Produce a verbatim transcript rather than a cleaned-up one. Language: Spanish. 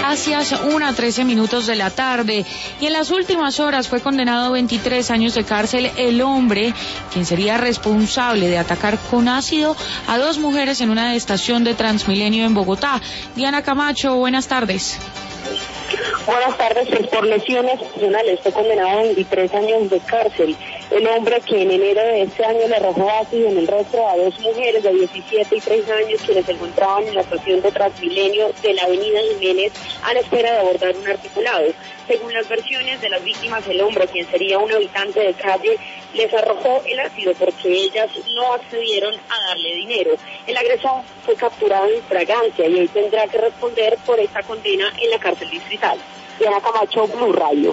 Gracias, una a trece minutos de la tarde. Y en las últimas horas fue condenado a veintitrés años de cárcel el hombre quien sería responsable de atacar con ácido a dos mujeres en una estación de Transmilenio en Bogotá. Diana Camacho, buenas tardes. Buenas tardes, pues por lesiones personales fue condenado a veintitrés años de cárcel. El hombre que en enero de este año le arrojó ácido en el rostro a dos mujeres de diecisiete y treinta años quienes se encontraban en la estación de Transmilenio de la avenida Jiménez a la espera de abordar un articulado. Según las versiones de las víctimas, el hombre, quien sería un habitante de calle, les arrojó el ácido porque ellas no accedieron a darle dinero. El agresor fue capturado en fragancia y hoy tendrá que responder por esta condena en la cárcel distrital. Diana Camacho, Blue Radio.